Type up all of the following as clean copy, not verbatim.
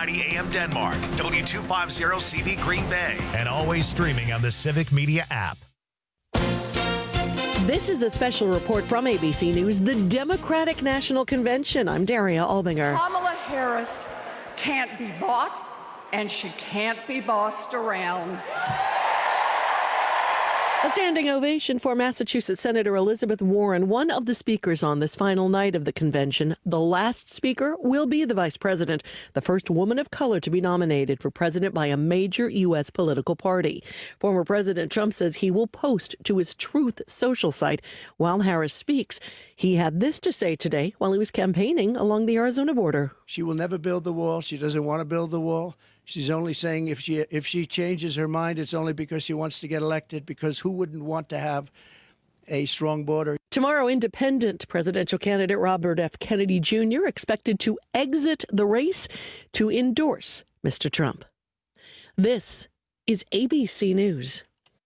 1290 AM Denmark, W250CV Green Bay, and always streaming on the Civic Media app. This is a special report from ABC News, the Democratic National Convention. I'm Daria Albinger. Kamala Harris can't be bought, and she can't be bossed around. A standing ovation for Massachusetts Senator Elizabeth Warren, one of the speakers on this final night of the convention. The last speaker will be the vice president, the first woman of color to be nominated for president by a major U.S. political party. Former President Trump says he will post to his Truth social site while Harris speaks. He had this to say today while he was campaigning along the Arizona border. She will never build the wall. She doesn't want to build the wall. She's only saying if she changes her mind, it's only because she wants to get elected, because who wouldn't want to have a strong border? Tomorrow, independent presidential candidate Robert F. Kennedy Jr. expected to exit the race to endorse Mr. Trump. This is ABC News.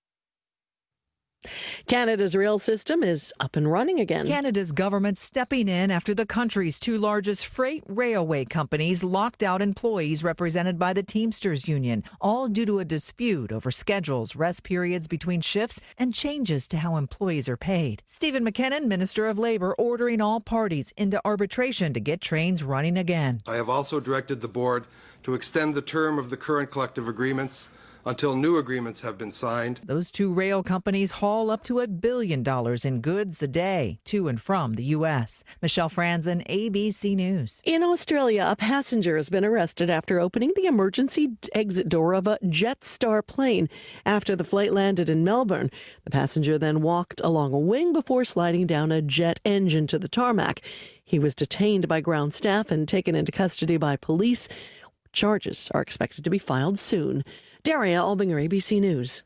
Canada's rail system is up and running again. Canada's government stepping in after the country's two largest freight railway companies locked out employees represented by the Teamsters Union, all due to a dispute over schedules, rest periods between shifts, and changes to how employees are paid. Stephen McKinnon, Minister of Labour, ordering all parties into arbitration to get trains running again. I have also directed the board to extend the term of the current collective agreements until new agreements have been signed. Those two rail companies haul up to $1 billion in goods a day to and from the U.S. Michelle Franzen, ABC News. In Australia, a passenger has been arrested after opening the emergency exit door of a Jetstar plane after the flight landed in Melbourne. The passenger then walked along a wing before sliding down a jet engine to the tarmac. He was detained by ground staff and taken into custody by police. Charges are expected to be filed soon. Daria Albinger, ABC News.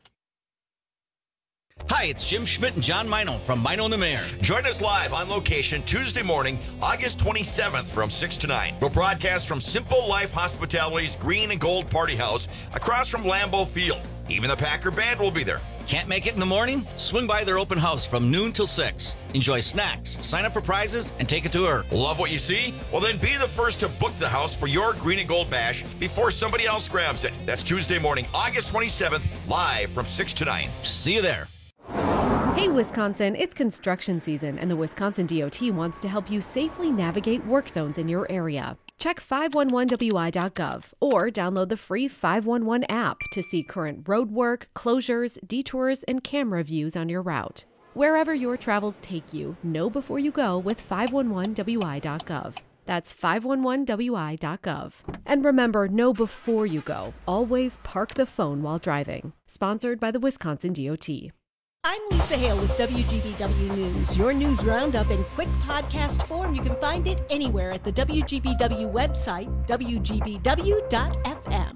Hi, it's Jim Schmidt and John Meinl from Meinl and the Mayor. Join us live on location Tuesday morning, August 27th from 6 to 9. We'll broadcast from Simple Life Hospitality's Green and Gold Party House across from Lambeau Field. Even the Packer Band will be there. Can't make it in the morning? Swing by their open house from noon till 6. Enjoy snacks, sign up for prizes, and take a tour. Love what you see? Well, then be the first to book the house for your Green and Gold Bash before somebody else grabs it. That's Tuesday morning, August 27th, live from 6 to 9. See you there. Hey, Wisconsin, it's construction season, and the Wisconsin DOT wants to help you safely navigate work zones in your area. Check 511wi.gov or download the free 511 app to see current road work, closures, detours, and camera views on your route. Wherever your travels take you, know before you go with 511wi.gov. That's 511wi.gov. And remember, know before you go. Always park the phone while driving. Sponsored by the Wisconsin DOT. I'm Lisa Hale with WGBW News. Your news roundup in quick podcast form. You can find it anywhere at the WGBW website, WGBW.fm.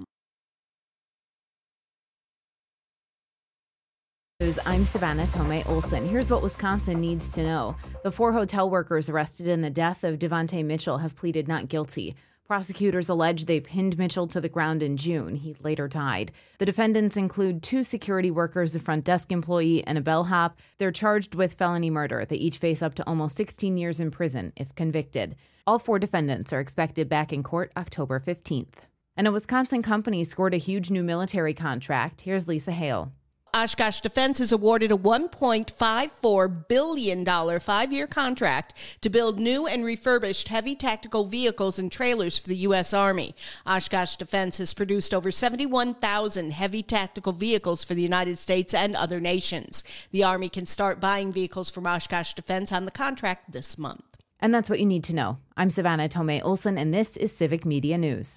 I'm Savannah Tomei Olson. Here's what Wisconsin needs to know. The 4 hotel workers arrested in the death of Devontae Mitchell have pleaded not guilty. Prosecutors allege they pinned Mitchell to the ground in June. He later died. The defendants include 2 security workers, a front desk employee, and a bellhop. They're charged with felony murder. They each face up to almost 16 years in prison if convicted. All 4 defendants are expected back in court October 15th. And a Wisconsin company scored a huge new military contract. Here's Lisa Hale. Oshkosh Defense is awarded a $1.54 billion 5-year contract to build new and refurbished heavy tactical vehicles and trailers for the U.S. Army. Oshkosh Defense has produced over 71,000 heavy tactical vehicles for the United States and other nations. The Army can start buying vehicles from Oshkosh Defense on the contract this month. And that's what you need to know. I'm Savannah Tomei Olson, and this is Civic Media News.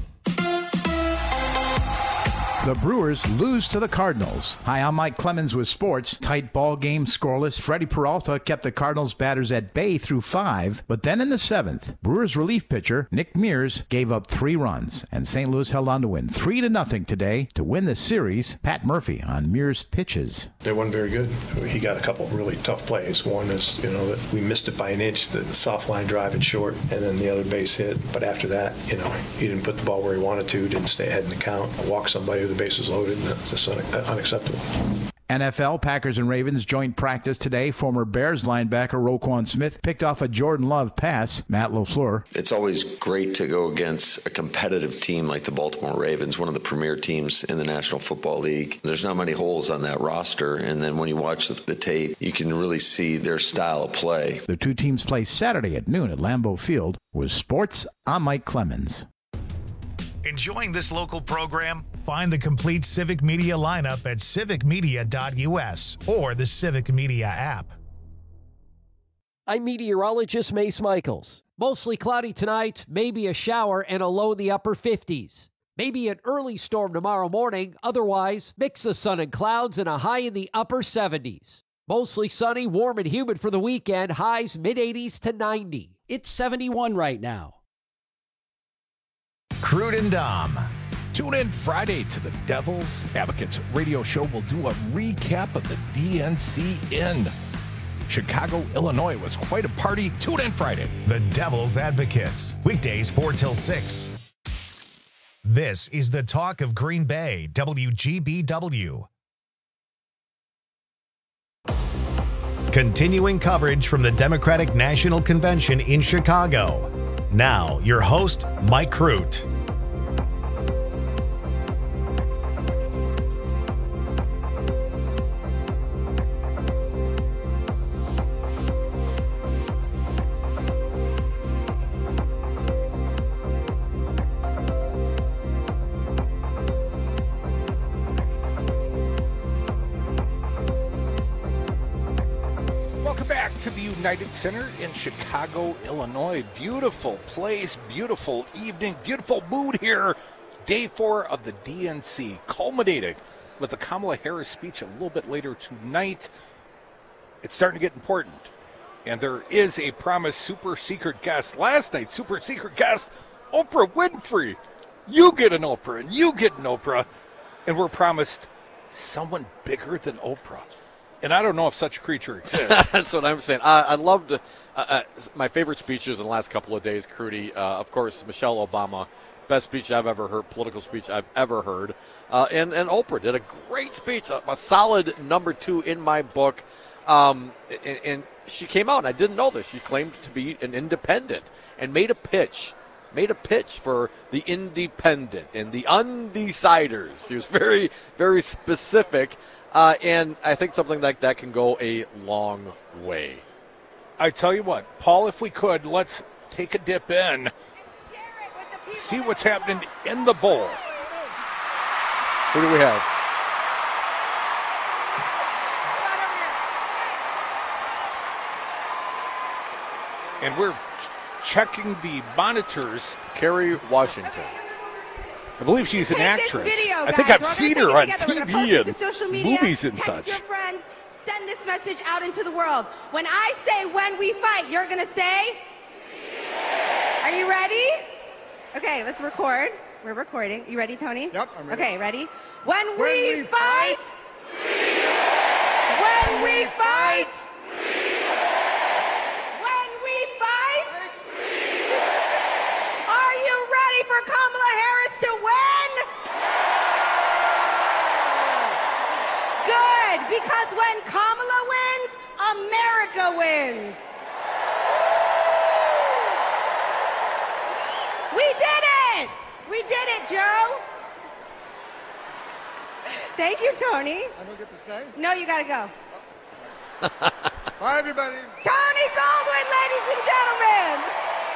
The Brewers lose to the Cardinals. Hi, I'm Mike Clemens with sports. Tight ball game, scoreless. Freddie Peralta kept the Cardinals batters at bay through 5. But then in the 7th, Brewers relief pitcher Nick Mears gave up 3 runs. And St. Louis held on to win 3-0 today to win the series. Pat Murphy on Mears' pitches. They weren't very good. He got a couple of really tough plays. One is, that we missed it by an inch, the soft line drive and short, and then the other base hit. But after that, he didn't put the ball where he wanted to, didn't stay ahead in the count, walk somebody with the bases loaded. That's just unacceptable. NFL, Packers and Ravens joint practice today. Former Bears linebacker Roquan Smith picked off a Jordan Love pass. Matt LaFleur. It's always great to go against a competitive team like the Baltimore Ravens, one of the premier teams in the National Football League. There's not many holes on that roster, and then when you watch the tape, you can really see their style of play. The two teams play Saturday at noon at Lambeau Field. With sports, I'm Mike Clemens. Enjoying this local program? Find the complete Civic Media lineup at civicmedia.us or the Civic Media app. I'm meteorologist Mace Michaels. Mostly cloudy tonight, maybe a shower and a low in the upper 50s. Maybe an early storm tomorrow morning, otherwise mix of sun and clouds and a high in the upper 70s. Mostly sunny, warm and humid for the weekend, highs mid-80s to 90. It's 71 right now. Crude and Dom. Tune in Friday to the Devil's Advocates radio show. We'll do a recap of the DNC in Chicago, Illinois. It was quite a party. Tune in Friday. The Devil's Advocates. Weekdays 4 till 6. This is the Talk of Green Bay, WGBW. Continuing coverage from the Democratic National Convention in Chicago. Now, your host, Mike Crute. To the United Center in Chicago, Illinois. Beautiful place, beautiful evening, beautiful mood here. Day 4 of the DNC, culminating with the Kamala Harris speech a little bit later tonight. It's starting to get important. And there is a promised super secret guest. Last night, super secret guest, Oprah Winfrey. You get an Oprah, and you get an Oprah. And we're promised someone bigger than Oprah. And I don't know if such a creature exists. That's what I'm saying. I loved my favorite speeches in the last couple of days, Crudy. Of course, Michelle Obama, best speech I've ever heard, political speech I've ever heard. And Oprah did a great speech, a solid number 2 in my book. And she came out, and I didn't know this. She claimed to be an independent and made a pitch for the independent and the undeciders. She was very, very specific. And I think something like that can go a long way. I tell you what, Paul, if we could, let's take a dip in, see what's happening in the bowl. Who do we have? And we're checking the monitors. Kerry Washington. I believe she's an actress. Video, I think I've seen her on TV and movies and such. Text your friends, send this message out into the world. When I say when we fight, you're going to say? Are you ready? Okay, let's record. We're recording. You ready, Tony? Yep, I'm ready. Okay, ready? When we fight! When we fight! When we fight! Are you ready for Kamala Harris to win? Good, because when Kamala wins, America wins. We did it! We did it, Joe. Thank you, Tony. I don't get to stay? No, you gotta go. Bye, everybody. Tony Goldwyn, ladies and gentlemen.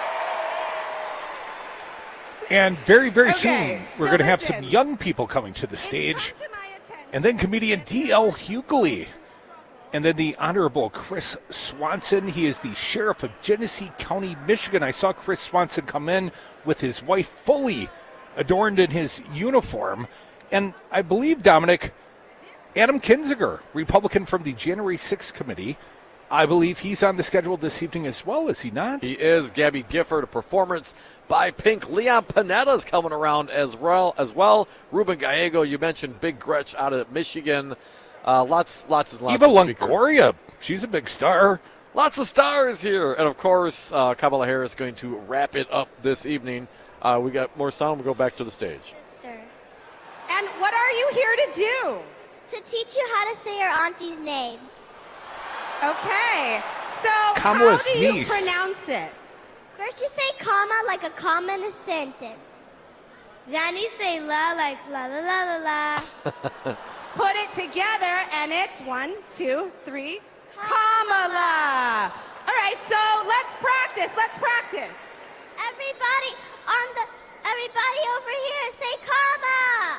And very, very soon, we're going to have some young people coming to the stage. And then comedian D.L. Hughley. And then the Honorable Chris Swanson. He is the sheriff of Genesee County, Michigan. I saw Chris Swanson come in with his wife fully adorned in his uniform. And I believe, Dominic, Adam Kinzinger, Republican from the January 6th committee, I believe he's on the schedule this evening as well, is he not? He is. Gabby Gifford, a performance by Pink. Leon Panetta's coming around as well. Ruben Gallego, you mentioned Big Gretsch out of Michigan. Lots and lots Eva of Longoria, she's a big star. Lots of stars here. And, of course, Kamala Harris is going to wrap it up this evening. We got more sound. We'll go back to the stage. And what are you here to do? To teach you how to say your auntie's name. Okay. So Kamala's how do you niece. pronounce it? First you say comma like a comma in a sentence. Then you say la like la la la la la. Put it together, and it's 1, 2, 3. Kamala. All right, so let's practice. Let's practice. Everybody over here say comma.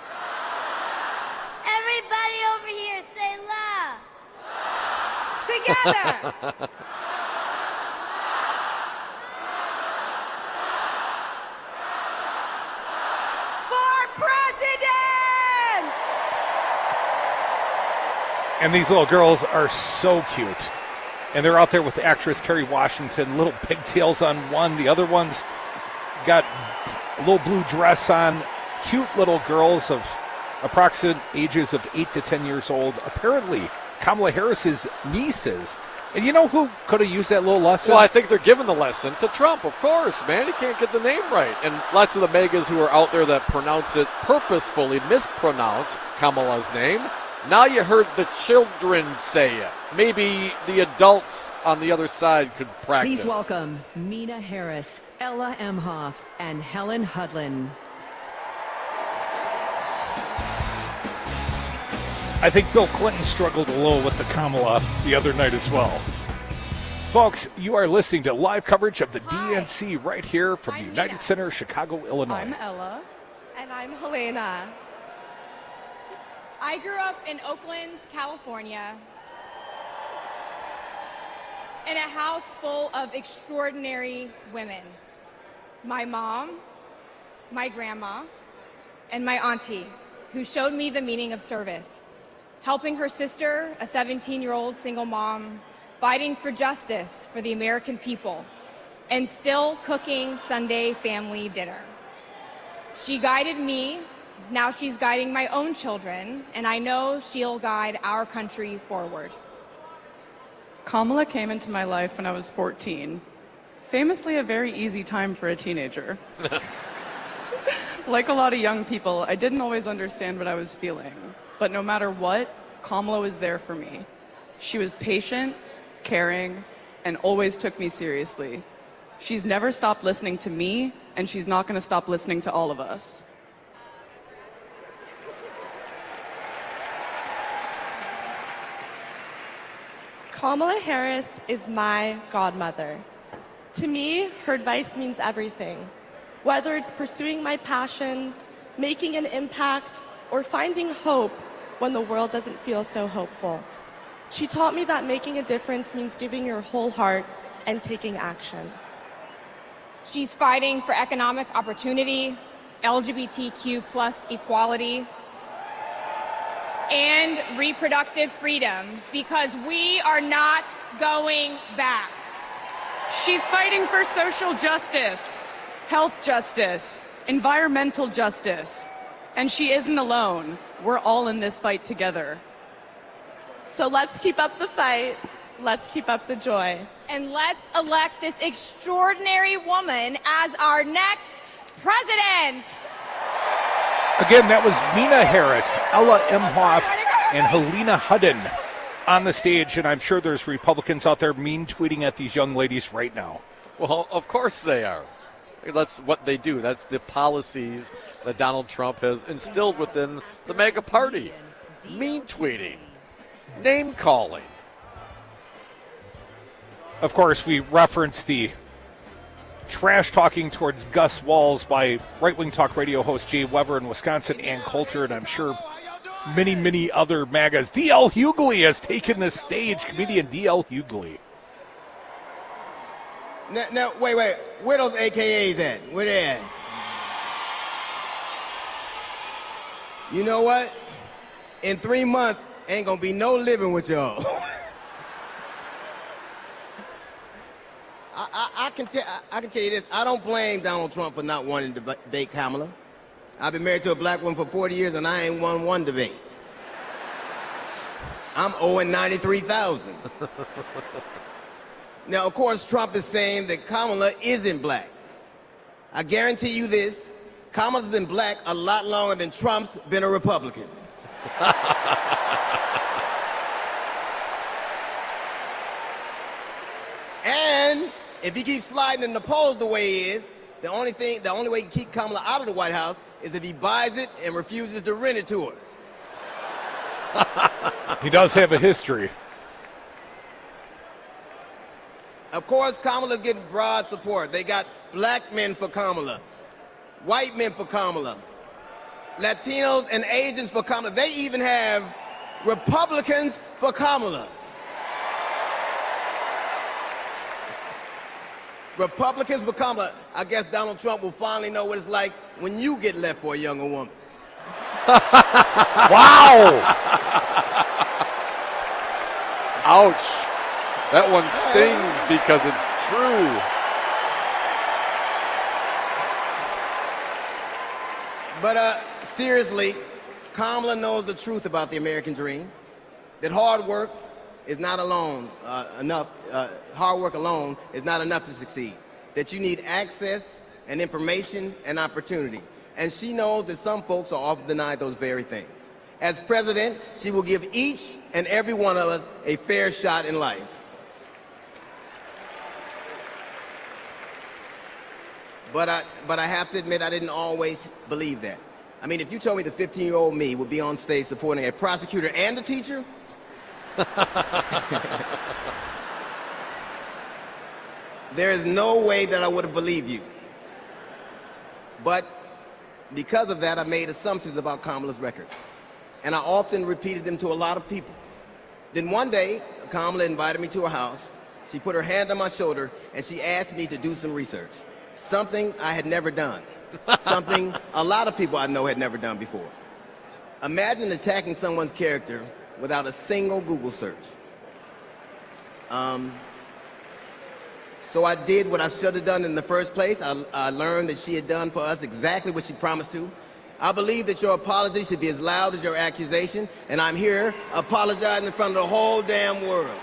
Everybody over here say la. Together. For president. And these little girls are so cute. And they're out there with actress Kerry Washington, little pigtails on one. The other one's got a little blue dress on. Cute little girls of approximate ages of 8 to 10 years old. Apparently, Kamala Harris's nieces. And you know who could have used that little lesson? Well, I think they're giving the lesson to Trump, of course, man. He can't get the name right. And lots of the megas who are out there that pronounce it purposefully, mispronounce Kamala's name. Now you heard the children say it. Maybe the adults on the other side could practice. Please welcome Mina Harris, Ella Emhoff, and Helen Hudlin. I think Bill Clinton struggled a little with the Kamala the other night as well. Folks, you are listening to live coverage of the DNC right here from the United Center, Chicago, Illinois. I'm Ella. And I'm Helena. I grew up in Oakland, California, in a house full of extraordinary women. My mom, my grandma, and my auntie, who showed me the meaning of service, helping her sister, a 17-year-old single mom, fighting for justice for the American people, and still cooking Sunday family dinner. She guided me. Now she's guiding my own children, and I know she'll guide our country forward. Kamala came into my life when I was 14. Famously a very easy time for a teenager. Like a lot of young people, I didn't always understand what I was feeling. But no matter what, Kamala was there for me. She was patient, caring, and always took me seriously. She's never stopped listening to me, and she's not going to stop listening to all of us. Kamala Harris is my godmother. To me, her advice means everything. Whether it's pursuing my passions, making an impact, or finding hope when the world doesn't feel so hopeful. She taught me that making a difference means giving your whole heart and taking action. She's fighting for economic opportunity, LGBTQ plus equality, and reproductive freedom, because we are not going back. She's fighting for social justice, health justice, environmental justice, and she isn't alone. We're all in this fight together. So let's keep up the fight. Let's keep up the joy. And let's elect this extraordinary woman as our next president. Again, that was Mina Harris, Ella Emhoff, and Helena Hudden on the stage, and I'm sure there's Republicans out there mean tweeting at these young ladies right now. Well, of course they are. That's what they do. That's the policies that Donald Trump has instilled within the MAGA party. Mean tweeting, name calling. Of course, we reference the trash talking towards Gus Walls by right-wing talk radio host Jay Weber in Wisconsin, Ann Coulter, and I'm sure many, many other MAGAs. D.L. Hughley has taken the stage, comedian D.L. Hughley. Now, wait. Where those AKAs at? Where they at? You know what? In 3 months, ain't gonna be no living with y'all. I can tell you this. I don't blame Donald Trump for not wanting to debate Kamala. I've been married to a black woman for 40 years, and I ain't won one debate. I'm owing $93,000. Now, of course, Trump is saying that Kamala isn't black. I guarantee you this. Kamala's been black a lot longer than Trump's been a Republican. If he keeps sliding in the polls the way he is, the only way he can keep Kamala out of the White House is if he buys it and refuses to rent it to her. He does have a history. Of course, Kamala's getting broad support. They got black men for Kamala, white men for Kamala, Latinos and Asians for Kamala. They even have Republicans for Kamala. Republicans for Kamala. I guess Donald Trump will finally know what it's like when you get left for a younger woman. Wow! Ouch. That one stings because it's true. But seriously, Kamala knows the truth about the American dream, that hard work is not enough. Hard work alone is not enough to succeed. That you need access and information and opportunity. And she knows that some folks are often denied those very things. As president, she will give each and every one of us a fair shot in life. But I have to admit, I didn't always believe that. I mean, if you told me the 15-year-old me would be on stage supporting a prosecutor and a teacher, there is no way that I would have believed you. But because of that, I made assumptions about Kamala's record. And I often repeated them to a lot of people. Then one day, Kamala invited me to her house. She put her hand on my shoulder and she asked me to do some research. Something I had never done. Something a lot of people I know had never done before. Imagine attacking someone's character without a single Google search. So I did what I should have done in the first place. I learned that she had done for us exactly what she promised to. I believe that your apology should be as loud as your accusation, and I'm here apologizing in front of the whole damn world.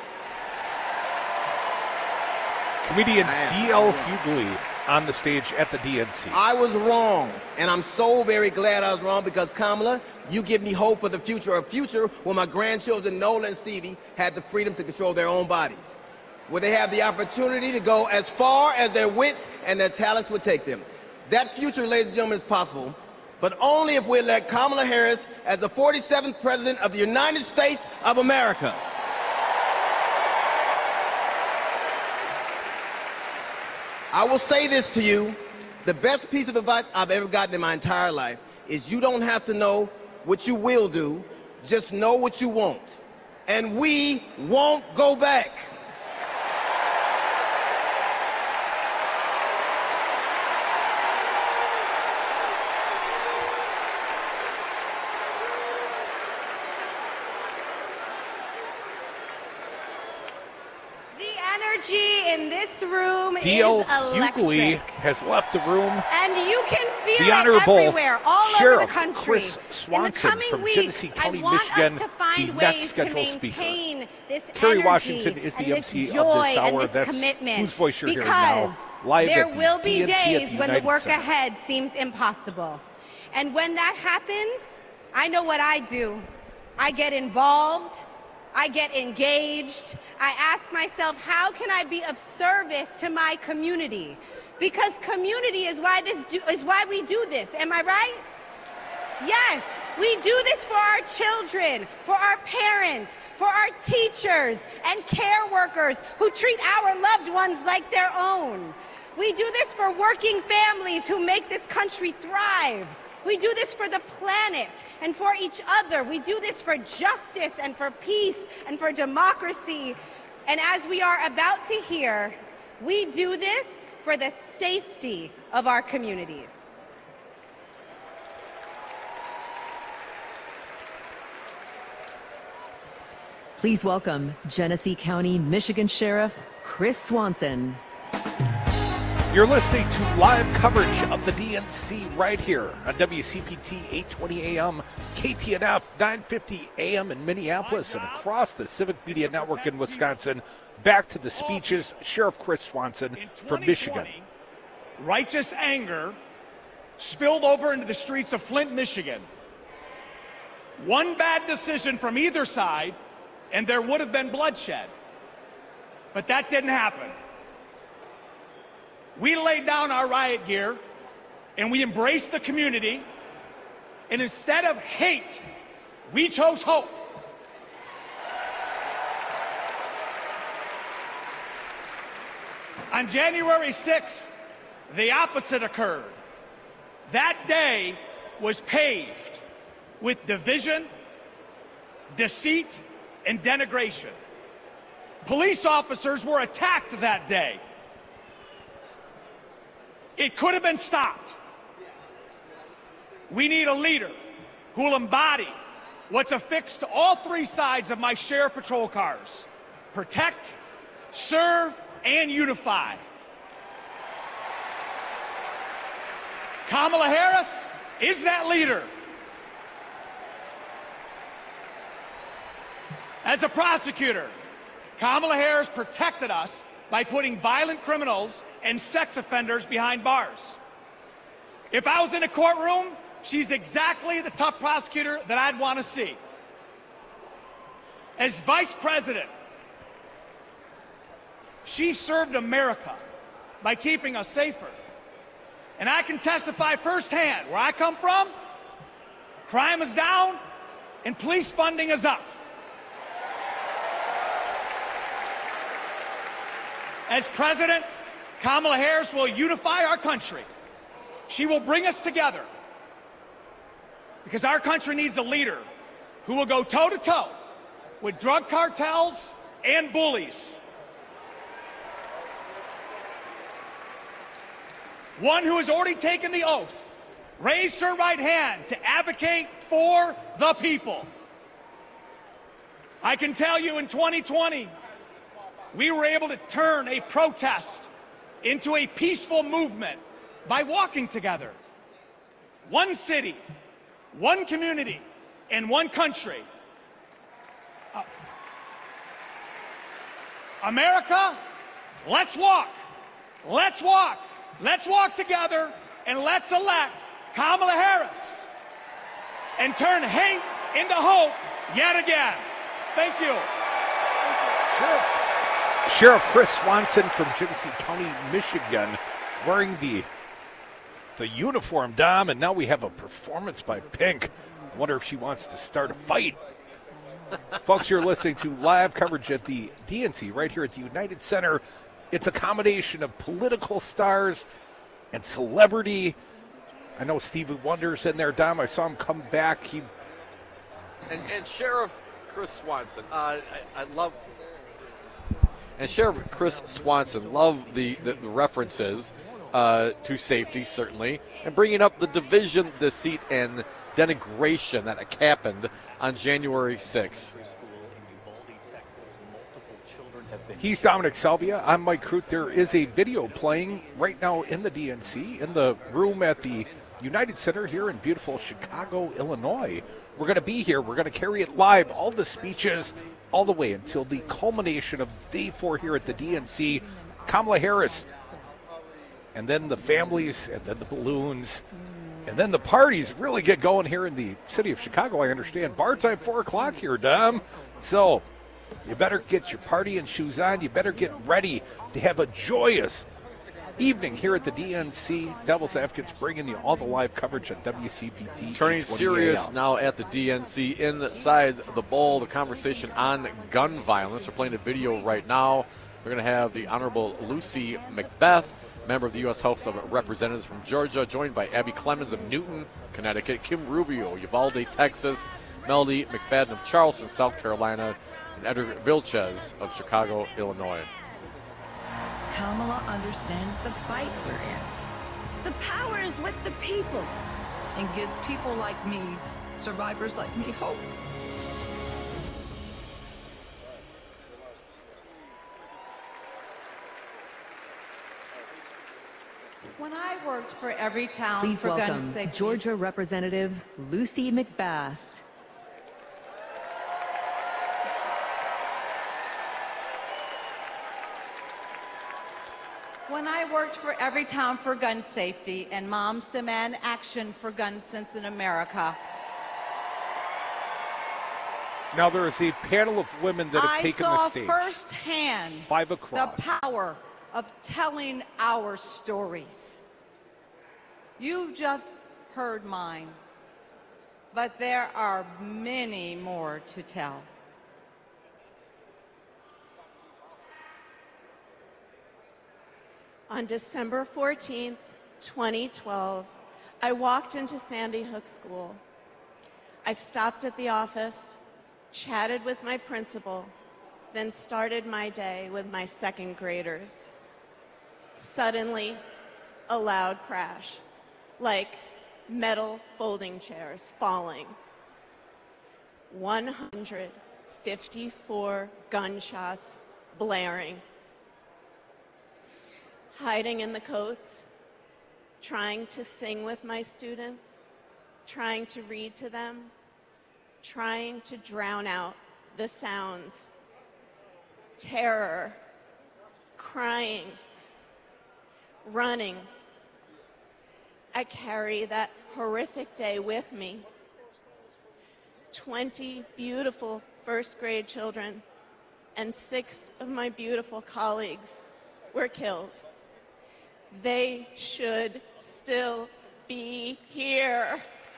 Comedian D.L. Hughley on the stage at the DNC. I was wrong, and I'm so very glad I was wrong because, Kamala, you give me hope for the future, a future where my grandchildren, Nola and Stevie, had the freedom to control their own bodies, where they have the opportunity to go as far as their wits and their talents would take them. That future, ladies and gentlemen, is possible, but only if we elect Kamala Harris as the 47th President of the United States of America. I will say this to you, the best piece of advice I've ever gotten in my entire life is you don't have to know what you will do, just know what you won't. And we won't go back. In this room D.L. is electric. Hughley has left the room. And you can feel the Honorable it everywhere, all Sheriff over the country. Chris Swanson from Genesee County, Michigan, the next scheduled speaker. Kerry Washington is the MC of this hour. That's whose voice you're hearing now. Live there at the will be DNC days when the work Center. ahead seems impossible. And when that happens, I know what I do. I get involved. I get engaged. I ask myself, how can I be of service to my community? Because community is why we do this. Am I right? Yes, we do this for our children, for our parents, for our teachers and care workers who treat our loved ones like their own. We do this for working families who make this country thrive. We do this for the planet and for each other. We do this for justice and for peace and for democracy. And as we are about to hear, we do this for the safety of our communities. Please welcome Genesee County, Michigan Sheriff Chris Swanson. You're listening to live coverage of the DNC right here on WCPT 820 AM, KTNF 950 AM in Minneapolis and across the Civic Media Network in Wisconsin. Back to the speeches, Sheriff Chris Swanson from Michigan. Righteous anger spilled over into the streets of Flint, Michigan. One bad decision from either side, and there would have been bloodshed. But that didn't happen. we laid down our riot gear and we embraced the community. And instead of hate, we chose hope. On January 6th, the opposite occurred. That day was paved with division, deceit, and denigration. Police officers were attacked that day. It could have been stopped. We need a leader who will embody what's affixed to all three sides of my Sheriff Patrol cars: protect, serve, and unify. Kamala Harris is that leader. As a prosecutor, Kamala Harris protected us by putting violent criminals and sex offenders behind bars. If I was in a courtroom, she's exactly the tough prosecutor that I'd want to see. As vice president, she served America by keeping us safer. And I can testify firsthand, where I come from, crime is down and police funding is up. As president, Kamala Harris will unify our country. She will bring us together because our country needs a leader who will go toe-to-toe with drug cartels and bullies. One who has already taken the oath, raised her right hand to advocate for the people. I can tell you in 2020, we were able to turn a protest into a peaceful movement by walking together. One city, one community, and one country. America, let's walk. Let's walk. Let's walk together and let's elect Kamala Harris and turn hate into hope yet again. Thank you. Sheriff Chris Swanson from Genesee County, Michigan, wearing the uniform, Dom, and now we have a performance by Pink. I wonder if she wants to start a fight. Folks, you're listening to live coverage at the DNC right here at the United Center. It's a combination of political stars and celebrity. I know Stevie Wonder's in there, Dom. I saw him come back. And Sheriff Chris Swanson, I love. And Sheriff Chris Swanson, love the references to safety, certainly, and bringing up the division, deceit, and denigration that happened on January 6th. He's Dominic Salvia. I'm Mike Crute. There is a video playing right now in the DNC, in the room at the United Center here in beautiful Chicago, Illinois. We're going to be here. We're going to carry it live, all the speeches, all the way until the culmination of day 4 here at the DNC. Kamala Harris, and then the families, and then the balloons, and then the parties really get going here in the city of Chicago. I understand bar time 4 o'clock here, Dom. So you better get your party and shoes on. You better get ready to have a joyous evening here at the DNC. Devil's Advocates bringing you all the live coverage on WCPT. Turning serious now at the DNC inside the bowl, the conversation on gun violence. We're playing a video right now. We're going to have the Honorable Lucy McBeth, member of the U.S. House of Representatives from Georgia, joined by Abby Clemens of Newton, Connecticut, Kim Rubio, Uvalde, Texas, Melody McFadden of Charleston, South Carolina, and Edgar Vilches of Chicago, Illinois. Kamala understands the fight we're in. The power is with the people and gives people like me, survivors like me, hope. When I worked for Everytown Please for gun welcome safety. Georgia Representative Lucy McBath. When I worked for Everytown for gun safety and moms demand action for gun sense in America. Now there is a panel of women that have taken the stage. I saw firsthand 5 across. the power of telling our stories. You've just heard mine, but there are many more to tell. On December 14th, 2012, I walked into Sandy Hook School. I stopped at the office, chatted with my principal, then started my day with my second graders. Suddenly, a loud crash, like metal folding chairs falling. 154 gunshots blaring. Hiding in the coats, trying to sing with my students, trying to read to them, trying to drown out the sounds. Terror, crying, running. I carry that horrific day with me. 20 beautiful first grade children and 6 of my beautiful colleagues were killed. They should still be here.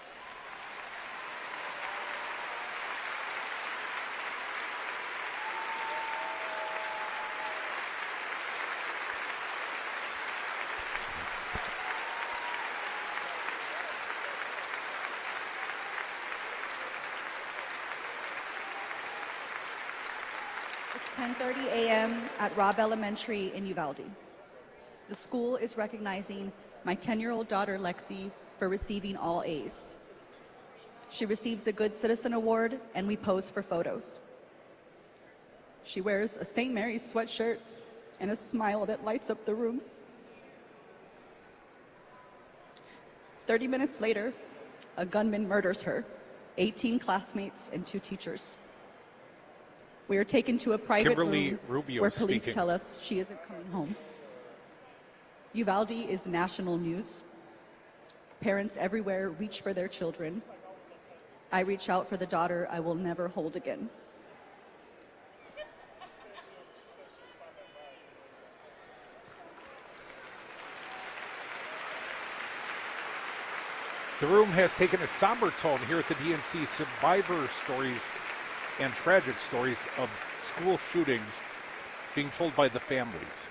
It's 10:30 a.m. at Robb Elementary in Uvalde. The school is recognizing my 10-year-old daughter, Lexi, for receiving all A's. She receives a Good Citizen Award, and we pose for photos. She wears a St. Mary's sweatshirt and a smile that lights up the room. 30 minutes later, a gunman murders her, 18 classmates, and 2 teachers. We are taken to a private Kimberly room Rubio where police speaking. tell us she isn't coming home. Uvalde is national news. Parents everywhere reach for their children. I reach out for the daughter I will never hold again. The room has taken a somber tone here at the DNC. Survivor stories and tragic stories of school shootings being told by the families.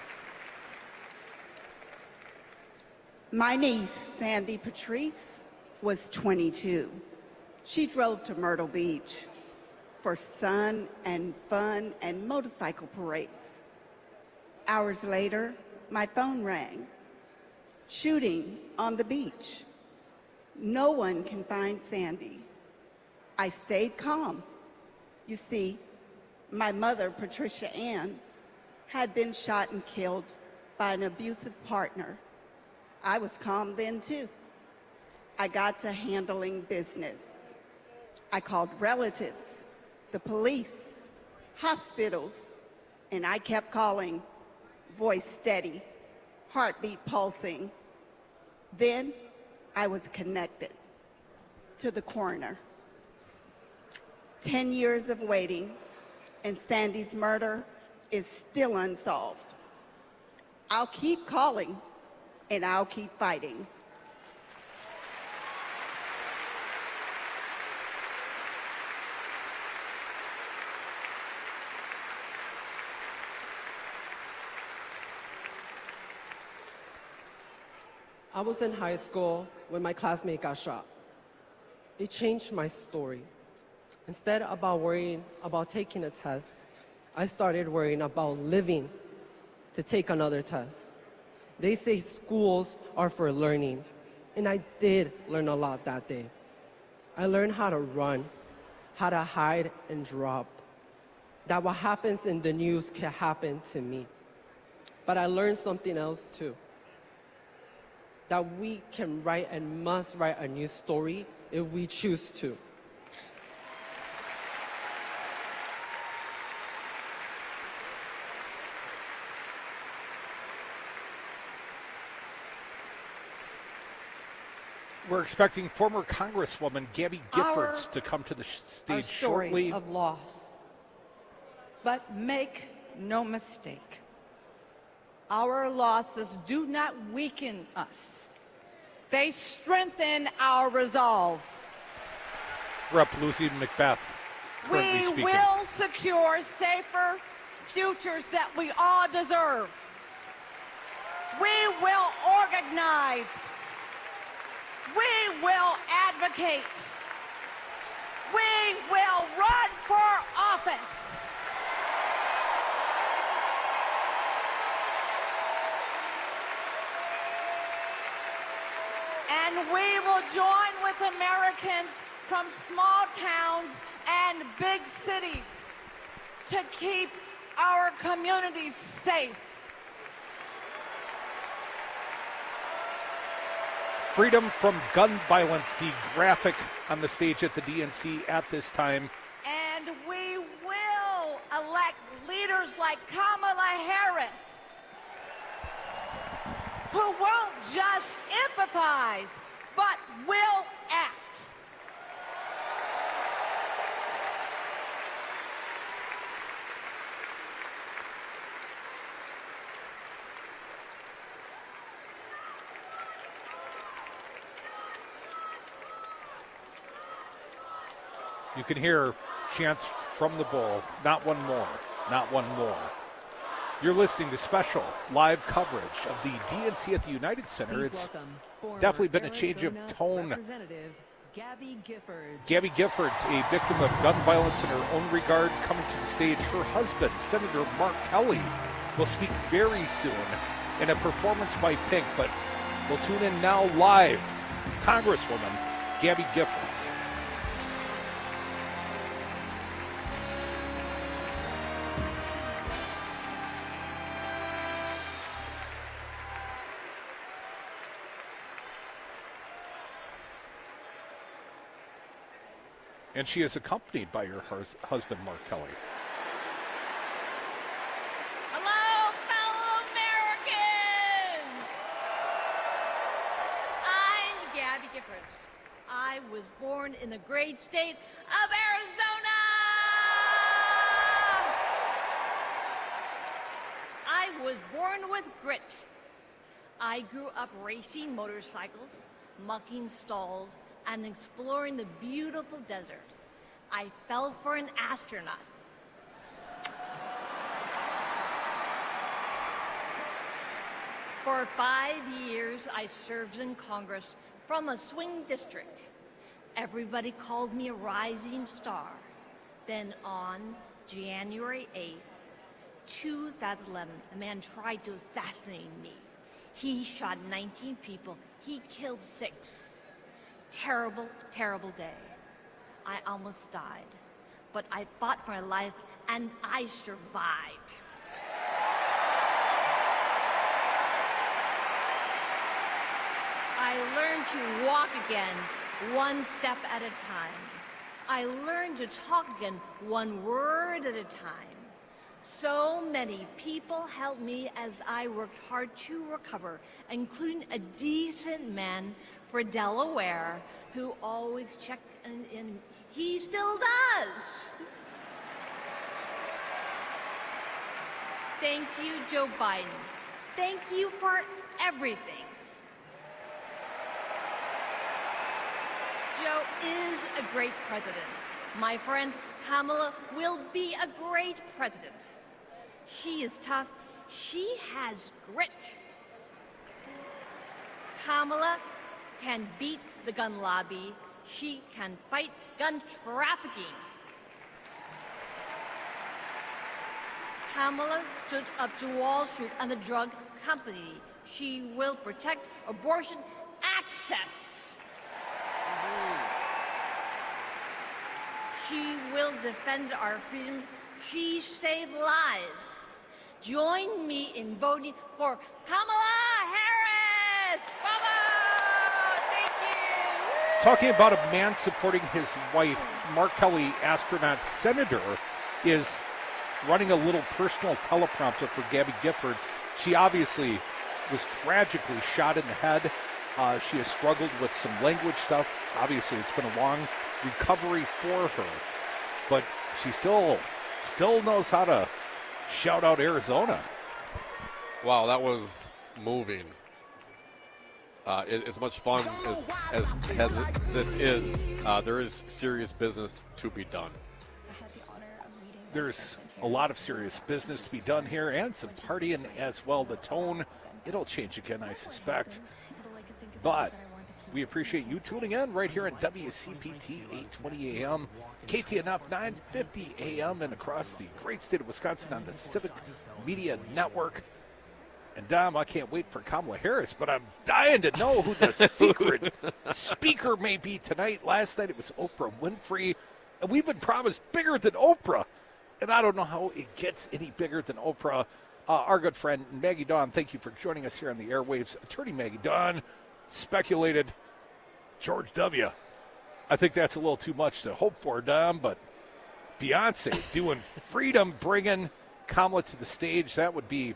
My niece, Sandy Patrice, was 22. She drove to Myrtle Beach for sun and fun and motorcycle parades. Hours later, my phone rang. Shooting on the beach. No one can find Sandy. I stayed calm. You see, my mother, Patricia Ann, had been shot and killed by an abusive partner. I was calm then, too. I got to handling business. I called relatives, the police, hospitals, and I kept calling, voice steady, heartbeat pulsing. Then I was connected to the coroner. 10 years of waiting, and Sandy's murder is still unsolved. I'll keep calling, and I'll keep fighting. I was in high school when my classmate got shot. It changed my story. Instead of worrying about taking a test, I started worrying about living to take another test. They say schools are for learning, and I did learn a lot that day. I learned how to run, how to hide and drop, that what happens in the news can happen to me. But I learned something else too, that we can write and must write a new story if we choose to. We're expecting former Congresswoman Gabby Giffords to come to the stage shortly. Of loss. But make no mistake, Our losses do not weaken us. They strengthen our resolve. Rep. Lucy Macbeth. We will secure safer futures that we all deserve. We will organize. We will advocate. We will run for office. And we will join with Americans from small towns and big cities to keep our communities safe. Freedom from gun violence, the graphic on the stage at the DNC at this time. And we will elect leaders like Kamala Harris, who won't just empathize, but will act. You can hear chants from the bowl, not one more, not one more. You're listening to special live coverage of the DNC at the United Center. Please It's welcome definitely been a Arizona change of tone. Representative Gabby Giffords. Gabby Giffords, a victim of gun violence in her own regard, coming to the stage. Her husband, Senator Mark Kelly, will speak very soon in a performance by Pink, but we'll tune in now live. Congresswoman Gabby Giffords. And she is accompanied by her husband, Mark Kelly. Hello, fellow Americans! I'm Gabby Giffords. I was born in the great state of Arizona! I was born with grit. I grew up racing motorcycles, mucking stalls, and exploring the beautiful desert. I fell for an astronaut. For 5 years, I served in Congress from a swing district. Everybody called me a rising star. Then on January 8th, 2011, a man tried to assassinate me. He shot 19 people. He killed 6. Terrible, terrible day. I almost died, but I fought for my life and I survived. I learned to walk again, one step at a time. I learned to talk again, one word at a time. So many people helped me as I worked hard to recover, including a decent man for Delaware who always checked in. He still does. Thank you, Joe Biden. Thank you for everything. Joe is a great president. My friend Kamala will be a great president. She is tough. She has grit. Kamala can beat the gun lobby. She can fight gun trafficking. Kamala stood up to Wall Street and the drug company. She will protect abortion access. She will defend our freedom. She saved lives. Join me in voting for Kamala Harris. Bravo! Thank you. Talking about a man supporting his wife, Mark Kelly, astronaut senator, is running a little personal teleprompter for Gabby Giffords. She obviously was tragically shot in the head. She has struggled with some language stuff. Obviously, it's been a long recovery for her, but she still knows how to shout out Arizona. Wow, that was moving. As much fun as this is, there is serious business to be done. There's a lot of serious business to be done here and some partying as well. The tone, it'll change again, I suspect. But we appreciate you tuning in right here on WCPT 820 AM, KTNF 950 AM, and across the great state of Wisconsin on the Civic Media Network. And, Dom, I can't wait for Kamala Harris, but I'm dying to know who the secret speaker may be tonight. Last night it was Oprah Winfrey, and we've been promised bigger than Oprah. And I don't know how it gets any bigger than Oprah. Our good friend Maggie Dawn, thank you for joining us here on the airwaves. Attorney Maggie Dawn speculated George W. I think that's a little too much to hope for, Dom, but Beyonce doing Freedom, bringing Kamala to the stage, that would be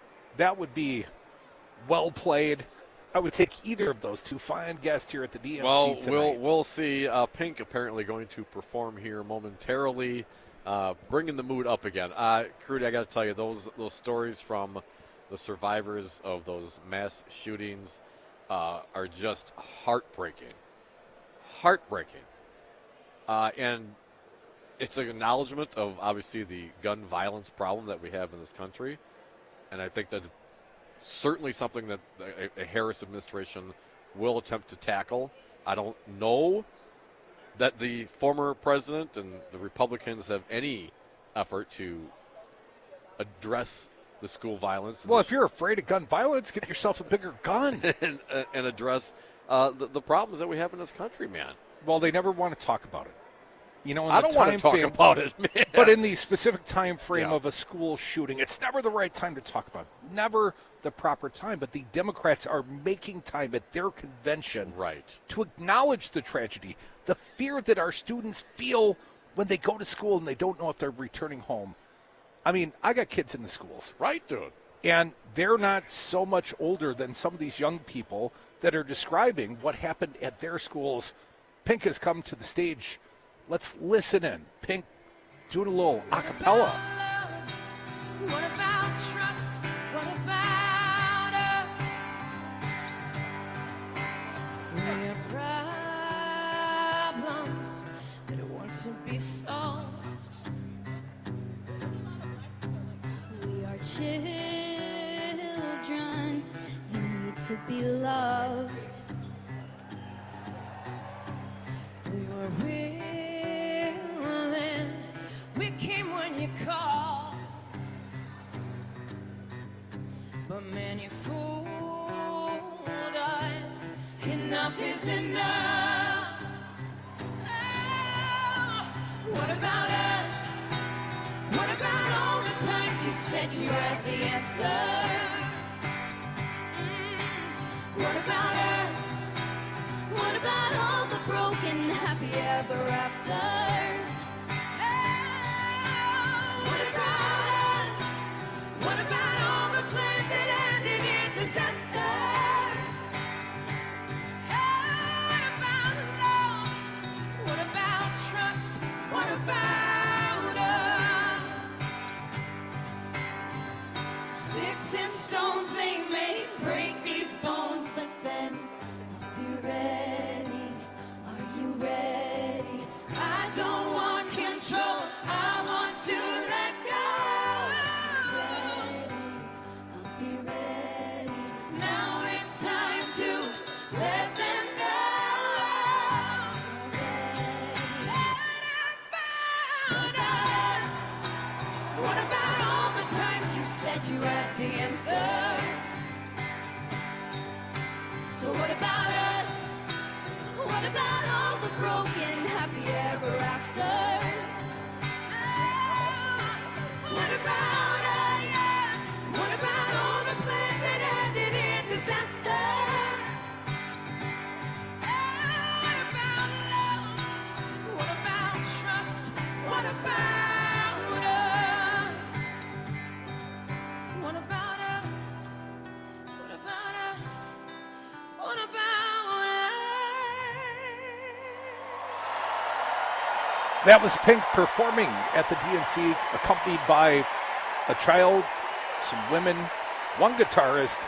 well played. I would take either of those two. Fine guest here at the DNC tonight. We'll see. Pink apparently going to perform here momentarily, bringing the mood up again. Crudy, I got to tell you, those stories from the survivors of those mass shootings are just heartbreaking. Heartbreaking. And it's an acknowledgement of, obviously, the gun violence problem that we have in this country. And I think that's certainly something that a Harris administration will attempt to tackle. I don't know that the former president and the Republicans have any effort to address the school violence. Well, if you're afraid of gun violence, get yourself a bigger gun. and address the problems that we have in this country, man. Well, they never want to talk about it. You know, I don't want to talk about it, man. But in the specific time frame of a school shooting, it's never the right time to talk about it. Never the proper time. But the Democrats are making time at their convention to acknowledge the tragedy, the fear that our students feel when they go to school and they don't know if they're returning home. I mean, I got kids in the schools. Right, dude. And they're not so much older than some of these young people that are describing what happened at their schools. Pink has come to the stage. Let's listen in. Pink doing a little a cappella. What about trust? What about us? We have problems that want to be solved. We are children that need to be loved. We were willing, we came when you called, but man, you fooled us. Enough is enough. Oh, what about us? What about all the times you said you had the answer? What about us? What about all the broken happy ever afters? What about us? What about all the plans that ended in disaster? What about love? What about trust? What about us? Sticks and stones, they may break these bones, but then are you ready? Are you ready? I don't want control, I want to let go. I'll be ready. 'Cause now it's time to let them know. What about us? What about all the times you said you had the answers? So what about us? What about all the broken happy ever afters? What about us? What about all the plans that ended in disaster? What about love? What about trust? What about us? What about us? What about us? What about us? That was Pink performing at the DNC, accompanied by a child, some women, one guitarist.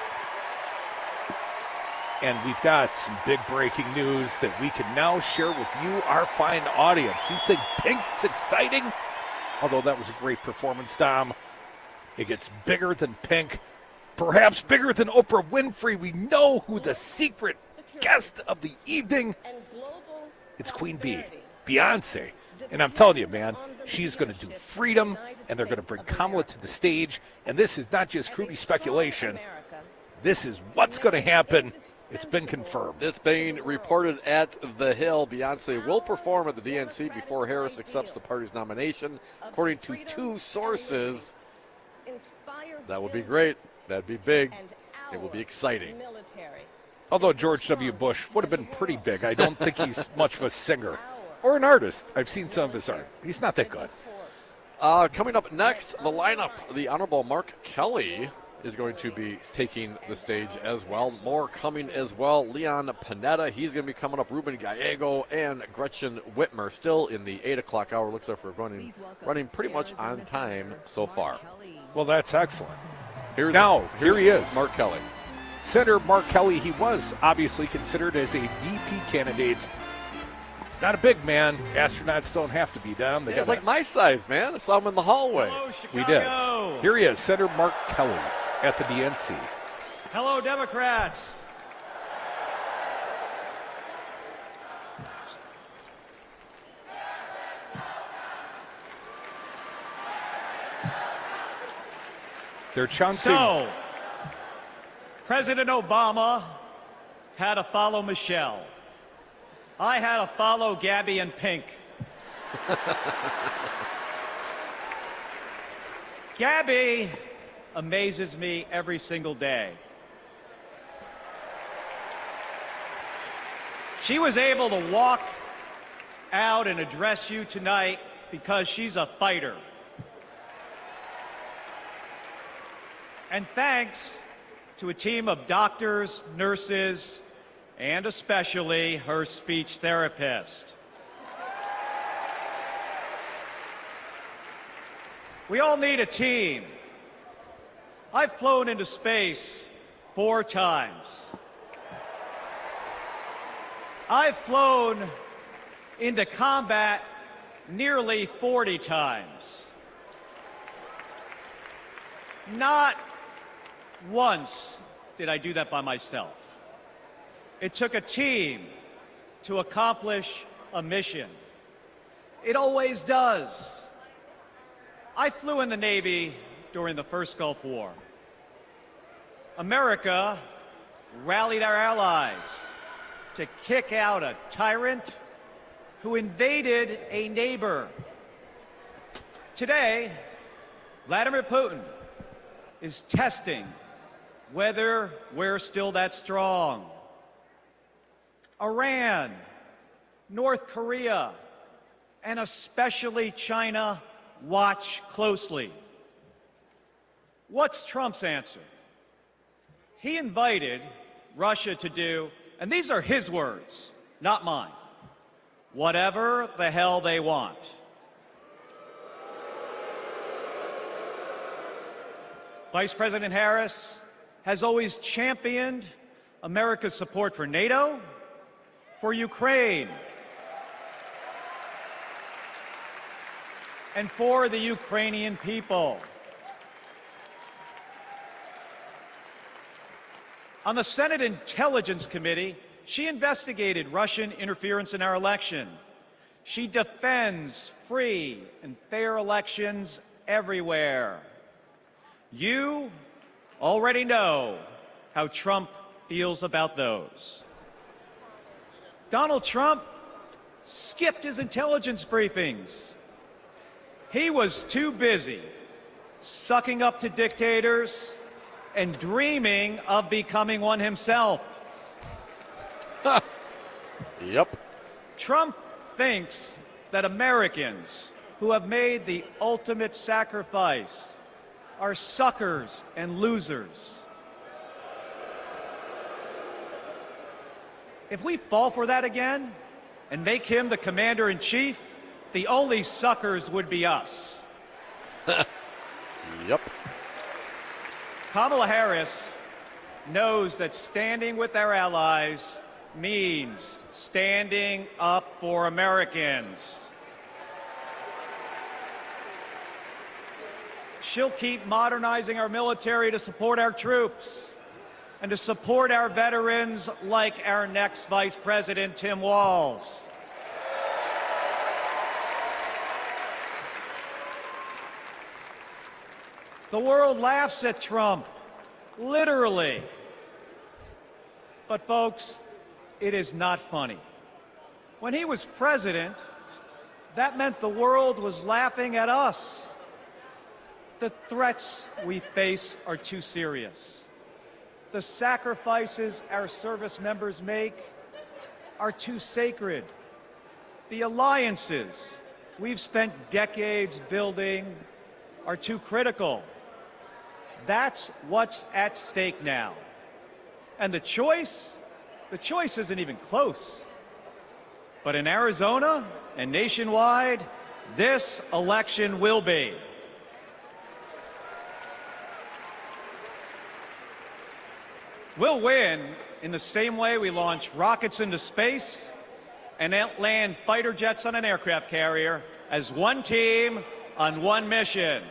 And we've got some big breaking news that we can now share with you, our fine audience. You think Pink's exciting? Although that was a great performance, Dom. It gets bigger than Pink, perhaps bigger than Oprah Winfrey. We know who the secret guest of the evening. It's Queen Bee, Beyonce. And I'm telling you, man, she's going to do Freedom, and they're going to bring Kamala to the stage. And this is not just Crudy speculation. This is what's going to happen. It's been confirmed. It's being reported at The Hill. Beyonce will perform at the DNC before Harris accepts the party's nomination. According to two sources, that would be great. That'd be big. It will be exciting. Although George W. Bush would have been pretty big. I don't think he's much of a singer or an artist. I've seen some of his art. He's not that good. Coming up next, the lineup, the Honorable Mark Kelly is going to be taking the stage as well. More coming as well. Leon Panetta, he's going to be coming up. Ruben Gallego and Gretchen Whitmer still in the 8 o'clock hour. Looks like we're running pretty much on time so far. Well, that's excellent. Here he is. Mark Kelly. Senator Mark Kelly, he was obviously considered as a VP candidate. It's not a big man. Astronauts don't have to be down. It's like my size, man. I saw him in the hallway. Hello, We did. Here he is, Senator Mark Kelly at the DNC. Hello, Democrats. They're chanting. So, President Obama had to follow Michelle. I had to follow Gabby and Pink. Gabby amazes me every single day. She was able to walk out and address you tonight because she's a fighter. And thanks to a team of doctors, nurses, and especially her speech therapist. We all need a team. I've flown into space 4 times. I've flown into combat nearly 40 times. Not once did I do that by myself. It took a team to accomplish a mission. It always does. I flew in the Navy during the first Gulf War. America rallied our allies to kick out a tyrant who invaded a neighbor. Today, Vladimir Putin is testing whether we're still that strong. Iran, North Korea, and especially China watch closely. What's Trump's answer? He invited Russia to do, and these are his words, not mine, whatever the hell they want. Vice President Harris has always championed America's support for NATO, for Ukraine, and for the Ukrainian people. On the Senate Intelligence Committee, she investigated Russian interference in our election. She defends free and fair elections everywhere. You already know how Trump feels about those. Donald Trump skipped his intelligence briefings. He was too busy sucking up to dictators and dreaming of becoming one himself. Yep. Trump thinks that Americans who have made the ultimate sacrifice are suckers and losers. If we fall for that again and make him the commander-in-chief, the only suckers would be us. Yep. Kamala Harris knows that standing with our allies means standing up for Americans. She'll keep modernizing our military to support our troops and to support our veterans like our next Vice President, Tim Walz. The world laughs at Trump, literally. But folks, it is not funny. When he was president, that meant the world was laughing at us. The threats we face are too serious. The sacrifices our service members make are too sacred. The alliances we've spent decades building are too critical. That's what's at stake now. And the choice isn't even close. But in Arizona and nationwide, this election will be. We'll win in the same way we launch rockets into space and land fighter jets on an aircraft carrier as one team on one mission.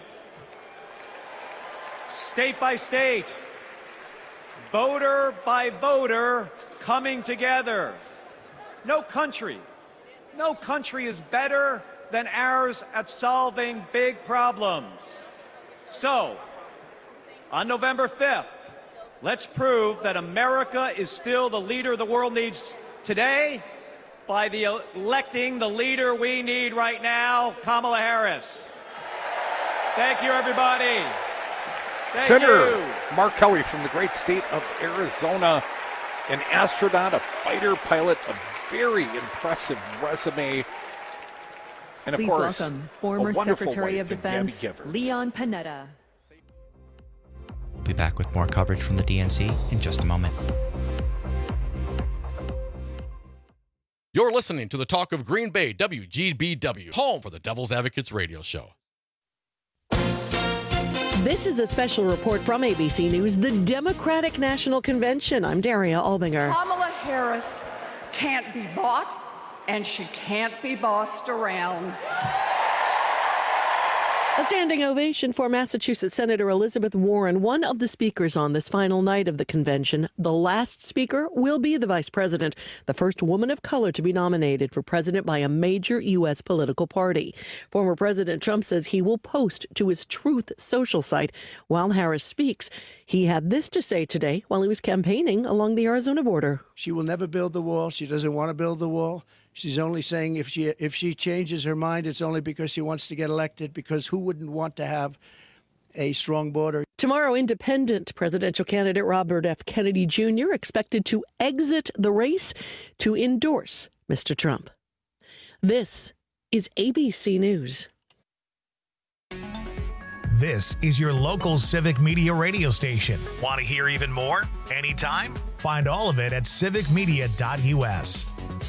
State by state, voter by voter, coming together. No country is better than ours at solving big problems. So, on November 5th, let's prove that America is still the leader the world needs today by electing the leader we need right now, Kamala Harris. Thank you, everybody. Senator Mark Kelly from the great state of Arizona, an astronaut, a fighter pilot, a very impressive resume. And Please of course, welcome former Secretary of Defense Leon Panetta. We'll be back with more coverage from the DNC in just a moment. You're listening to the Talk of Green Bay, WGBW, home for the Devil's Advocates radio show. This is a special report from ABC News, the Democratic National Convention. I'm Daria Albinger. Kamala Harris can't be bought, and she can't be bossed around. A standing ovation for Massachusetts Senator Elizabeth Warren, one of the speakers on this final night of the convention. The last speaker will be the vice president, the first woman of color to be nominated for president by a major U.S. political party. Former President Trump says he will post to his Truth Social site while Harris speaks. He had this to say today while he was campaigning along the Arizona border. She will never build the wall. She doesn't want to build the wall. She's only saying if she changes her mind, it's only because she wants to get elected, because who wouldn't want to have a strong border? Tomorrow, independent presidential candidate Robert F. Kennedy Jr. expected to exit the race to endorse Mr. Trump. This is ABC News. This is your local Civic Media radio station. Want to hear even more? Anytime? Find all of it at civicmedia.us.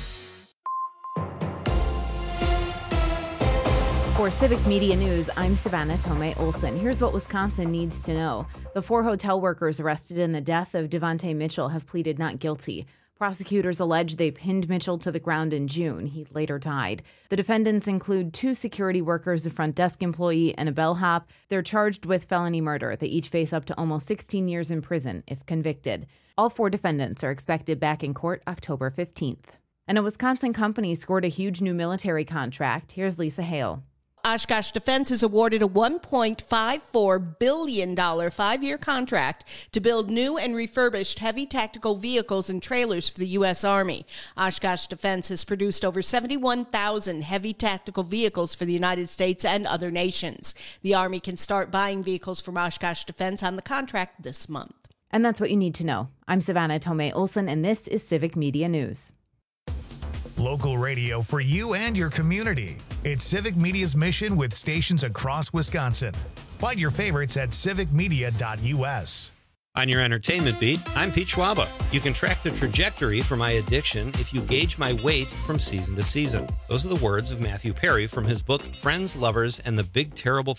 For Civic Media News, I'm Savannah Tomei Olson. Here's what Wisconsin needs to know. The 4 hotel workers arrested in the death of Devontae Mitchell have pleaded not guilty. Prosecutors allege they pinned Mitchell to the ground in June. He later died. The defendants include 2 security workers, a front desk employee, and a bellhop. They're charged with felony murder. They each face up to almost 16 years in prison if convicted. All 4 defendants are expected back in court October 15th. And a Wisconsin company scored a huge new military contract. Here's Lisa Hale. Oshkosh Defense is awarded a $1.54 billion 5-year contract to build new and refurbished heavy tactical vehicles and trailers for the U.S. Army. Oshkosh Defense has produced over 71,000 heavy tactical vehicles for the United States and other nations. The Army can start buying vehicles from Oshkosh Defense on the contract this month. And that's what you need to know. I'm Savannah Tomei Olson, and this is Civic Media News. Local radio for you and your community. It's Civic Media's mission with stations across Wisconsin. Find your favorites at civicmedia.us. On your entertainment beat, I'm Pete Schwaba. You can track the trajectory for my addiction if you gauge my weight from season to season. Those are the words of Matthew Perry from his book, Friends, Lovers, and the Big Terrible Thing.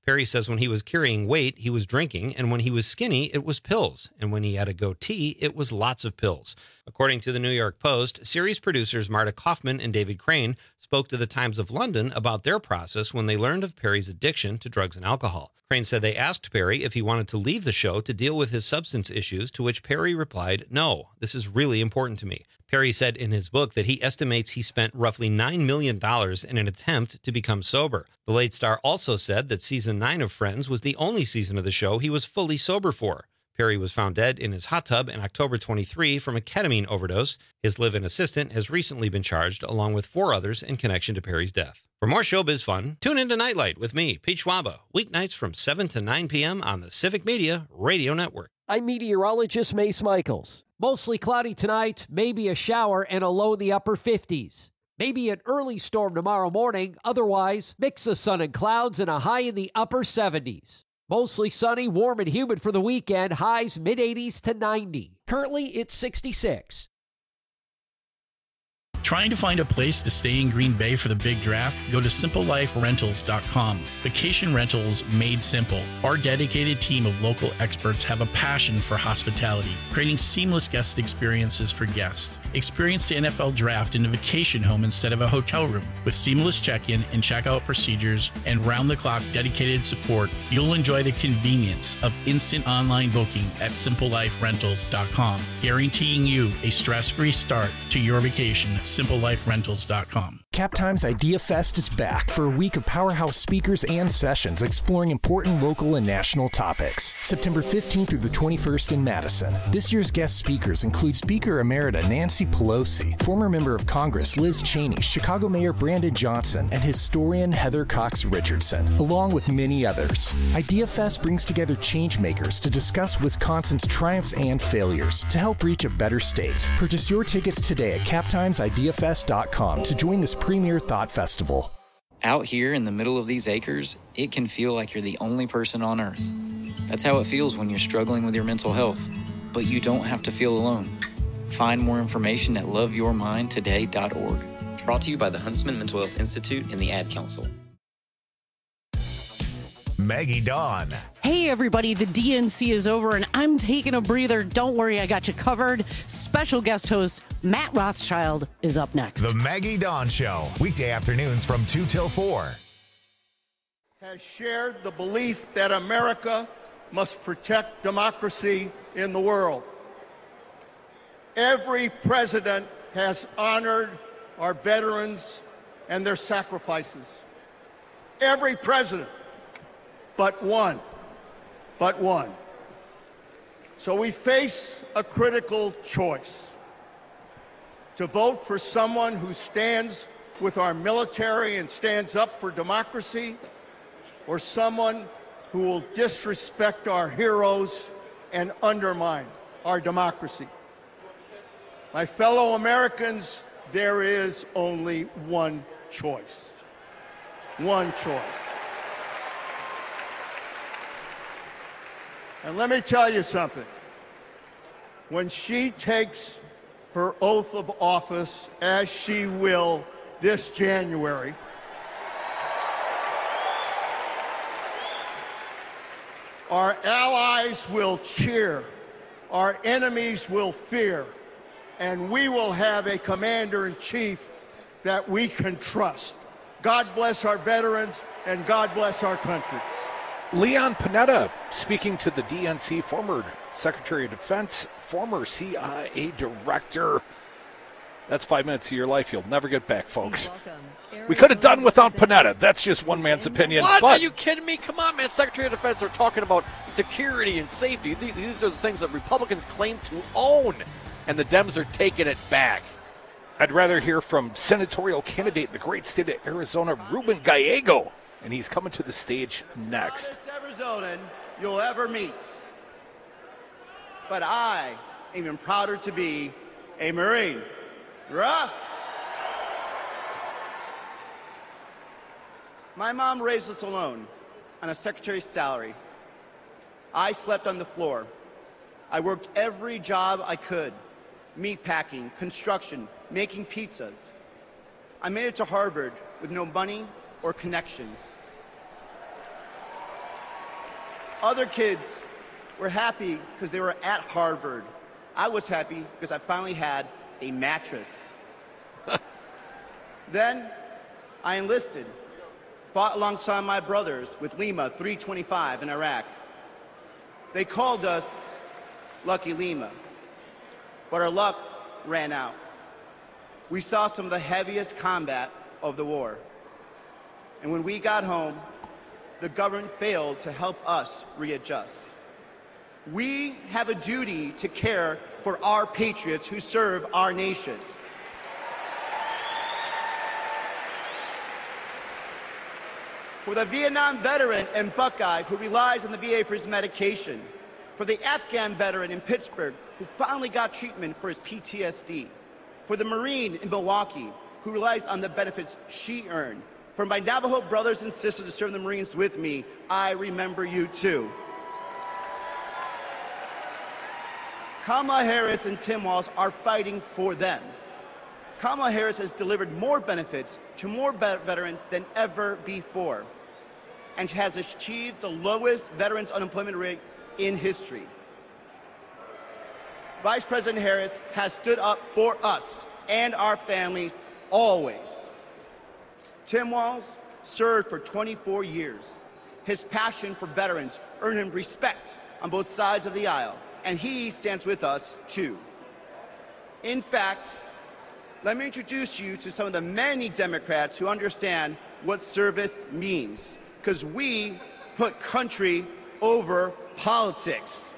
Perry says when he was carrying weight, he was drinking, and when he was skinny, it was pills. And when he had a goatee, it was lots of pills. According to the New York Post, series producers Marta Kaufman and David Crane spoke to the Times of London about their process when they learned of Perry's addiction to drugs and alcohol. Crane said they asked Perry if he wanted to leave the show to deal with his substance issues, to which Perry replied, "No, this is really important to me." Perry said in his book that he estimates he spent roughly $9 million in an attempt to become sober. The late star also said that season 9 of Friends was the only season of the show he was fully sober for. Perry was found dead in his hot tub in October 23 from a ketamine overdose. His live-in assistant has recently been charged, along with 4 others in connection to Perry's death. For more showbiz fun, tune into Nightlight with me, Pete Schwaba, weeknights from 7 to 9 p.m. on the Civic Media Radio Network. I'm meteorologist Mace Michaels. Mostly cloudy tonight, maybe a shower and a low in the upper 50s. Maybe an early storm tomorrow morning, otherwise mix of sun and clouds and a high in the upper 70s. Mostly sunny, warm and humid for the weekend, highs mid-80s to 90. Currently, it's 66. Trying to find a place to stay in Green Bay for the big draft? Go to simpleliferentals.com. Vacation rentals made simple. Our dedicated team of local experts have a passion for hospitality, creating seamless guest experiences for guests. Experience the NFL draft in a vacation home instead of a hotel room. With seamless check-in and check-out procedures and round-the-clock dedicated support, you'll enjoy the convenience of instant online booking at simpleliferentals.com, guaranteeing you a stress-free start to your vacation. simpleliferentals.com. Cap Times Idea Fest is back for a week of powerhouse speakers and sessions exploring important local and national topics. September 15th through the 21st in Madison. This year's guest speakers include Speaker Emerita Nancy Pelosi, former member of Congress Liz Cheney, Chicago Mayor Brandon Johnson, and historian Heather Cox Richardson, along with many others. Idea Fest brings together change makers to discuss Wisconsin's triumphs and failures to help reach a better state. Purchase your tickets today at captimesideafest.com to join this premier thought festival. Out here in the middle of these acres, it can feel like you're the only person on Earth. That's how it feels when you're struggling with your mental health. But you don't have to feel alone. Find more information at loveyourmindtoday.org. Brought to you by the Huntsman Mental Health Institute and the Ad Council. Maggie Dawn. Hey everybody, the DNC is over and I'm taking a breather. Don't worry, I got you covered. Special guest host Matt Rothschild is up next. The Maggie Dawn Show, weekday afternoons from 2 till 4. Has shared the belief that America must protect democracy in the world. Every president has honored our veterans and their sacrifices. Every president. But one. So we face a critical choice: to vote for someone who stands with our military and stands up for democracy, or someone who will disrespect our heroes and undermine our democracy. My fellow Americans, there is only one choice. One choice. And let me tell you something. When she takes her oath of office, as she will this January, our allies will cheer, our enemies will fear, and we will have a commander-in-chief that we can trust. God bless our veterans, and God bless our country. Leon Panetta speaking to the DNC, former Secretary of Defense, former CIA Director. That's 5 minutes of your life you'll never get back, folks. We could have done without Panetta. That's just one man's opinion. What? But Are you kidding me? Come on, man. Secretary of Defense are talking about security and safety. These are the things that Republicans claim to own, and the Dems are taking it back. I'd rather hear from senatorial candidate in the great state of Arizona, Ruben Gallego. And he's coming to the stage next. Arizonan you'll ever meet. But I am even prouder to be a Marine. Rah! My mom raised us alone on a secretary's salary. I slept on the floor. I worked every job I could. Meat packing, construction, making pizzas. I made it to Harvard with no money or connections. Other kids were happy because they were at Harvard. I was happy because I finally had a mattress. Then I enlisted, fought alongside my brothers with Lima 325 in Iraq. They called us Lucky Lima, but our luck ran out. We saw some of the heaviest combat of the war. And when we got home, the government failed to help us readjust. We have a duty to care for our patriots who serve our nation. For the Vietnam veteran in Buckeye who relies on the VA for his medication. For the Afghan veteran in Pittsburgh who finally got treatment for his PTSD. For the Marine in Milwaukee who relies on the benefits she earned. For my Navajo brothers and sisters who serve in the Marines with me, I remember you too. Kamala Harris and Tim Walz are fighting for them. Kamala Harris has delivered more benefits to more veterans than ever before, and has achieved the lowest veterans unemployment rate in history. Vice President Harris has stood up for us and our families always. Tim Walz served for 24 years. His passion for veterans earned him respect on both sides of the aisle, and he stands with us too. In fact, let me introduce you to some of the many Democrats who understand what service means, because we put country over politics.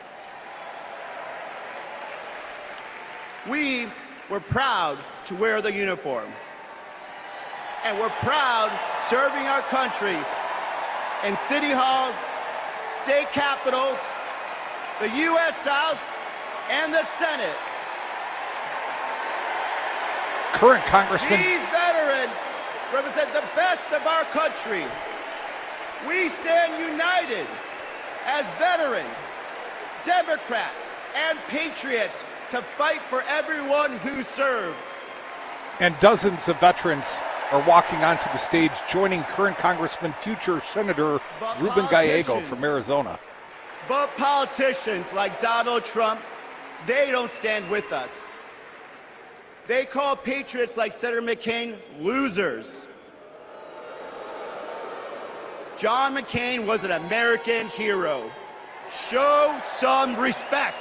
We were proud to wear the uniform, and we're proud serving our countries in city halls, state capitals, the U.S. House, and the Senate. Current Congressman. These veterans represent the best of our country. We stand united as veterans, Democrats, and patriots to fight for everyone who served. And dozens of veterans are walking onto the stage, joining current Congressman, future Senator Ruben Gallego from Arizona. But politicians like Donald Trump, they don't stand with us. They call patriots like Senator McCain losers. John McCain was an American hero. Show some respect.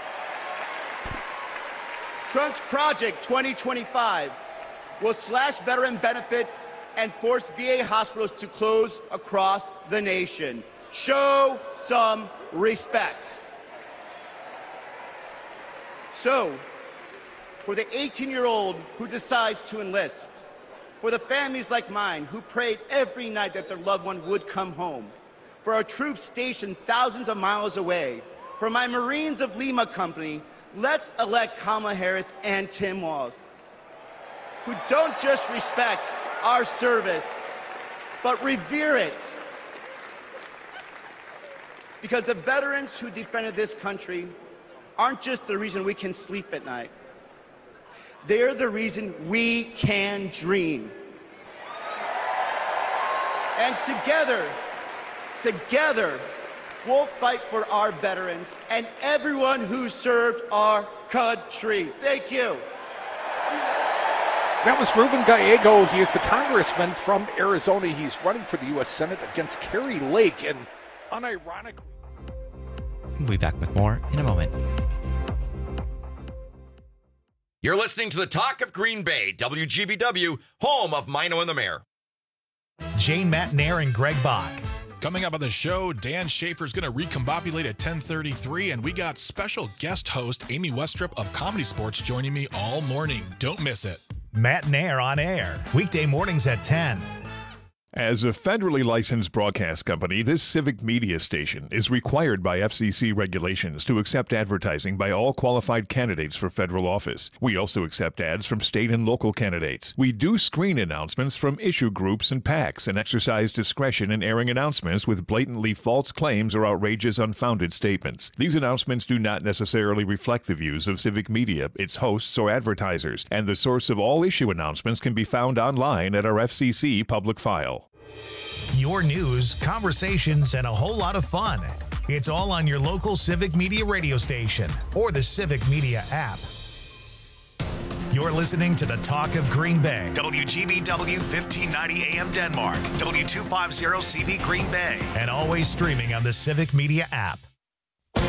Trump's Project 2025 will slash veteran benefits and force VA hospitals to close across the nation. Show some respect. So, for the 18-year-old who decides to enlist, for the families like mine who prayed every night that their loved one would come home, for our troops stationed thousands of miles away, for my Marines of Lima Company, let's elect Kamala Harris and Tim Walz, who don't just respect our service, but revere it. Because the veterans who defended this country aren't just the reason we can sleep at night. They're the reason we can dream. And together, we'll fight for our veterans and everyone who served our country. Thank you. That was Ruben Gallego. He is the congressman from Arizona. He's running for the U.S. Senate against Kari Lake. And unironically... We'll be back with more in a moment. You're listening to the Talk of Green Bay, WGBW, home of Mino and the Mayor. Jane Matnair and Greg Bach. Coming up on the show, Dan Schaefer's going to recombobulate at 10:33, and we got special guest host Amy Westrup of Comedy Sports joining me all morning. Don't miss it. Matnair on air, weekday mornings at 10. As a federally licensed broadcast company, this civic media station is required by FCC regulations to accept advertising by all qualified candidates for federal office. We also accept ads from state and local candidates. We do screen announcements from issue groups and PACs and exercise discretion in airing announcements with blatantly false claims or outrageous, unfounded statements. These announcements do not necessarily reflect the views of civic media, its hosts, or advertisers, and the source of all issue announcements can be found online at our FCC public file. Your news, conversations, and a whole lot of fun. It's all on your local Civic Media radio station or the Civic Media app. You're listening to the Talk of Green Bay. WGBW 1590 AM Denmark. W250 CV Green Bay. And always streaming on the Civic Media app.